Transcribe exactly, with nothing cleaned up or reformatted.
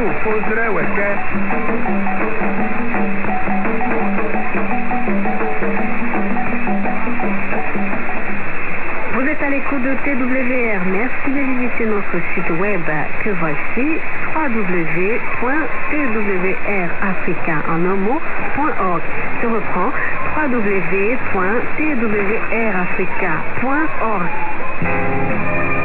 Faudrait, ouais, Vous êtes à l'écoute de T W R. Merci de visiter notre site web que voici w w w point t w r africa en un mot point org. Je reprends w w w point t w r africa point org.